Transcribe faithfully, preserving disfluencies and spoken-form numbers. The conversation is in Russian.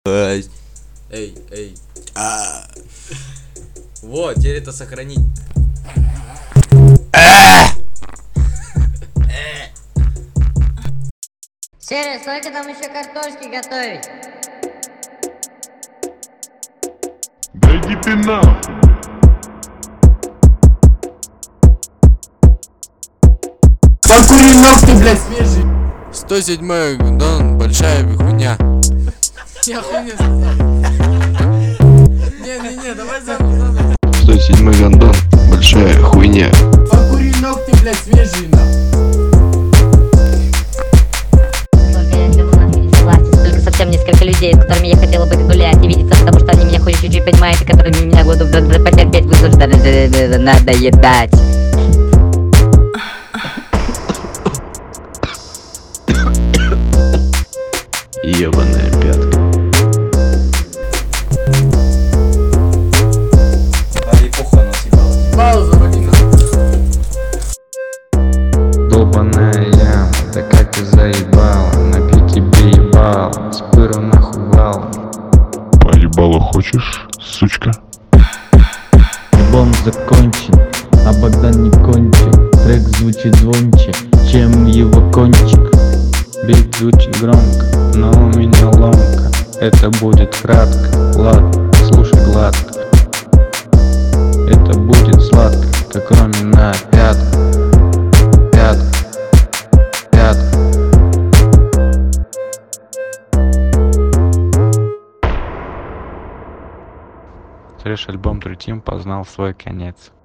Эй, эй. а, Вот, теперь это сохранить. Серый, сколько там еще картошки готовить? Да иди ты нахуй! покури ногти, блядь, свежий. сто седьмой гандон, большая хуйня. Я хуйня сказал. Не-не-не, давай заново. сто седьмой гандон, большая хуйня. Покури ногти, блядь, свежие, нахуй. Только я не нахуй не согласен. Только совсем несколько людей, с которыми я хотела бы гулять и видеться, потому что они меня хоть чуть-чуть понимаете, которыми меня будут потерпеть, вынуждены надоедать. Ебаная пятка. Пауза, Вадина. Долбаная яма, да как ты заебала, набью тебе ебало, спыру нахуй валом. Поебало хочешь, сучка? Альбом закончен, а Богдан не кончил. Трек звучит звонче, чем его кончик. Бит звучит громко, но у меня ломка. Это будет кратко, ладно, слушай гладко. Это будет сладко, как кроме на пятку. Пятку, пятку. Трэш альбом True Team познал свой конец.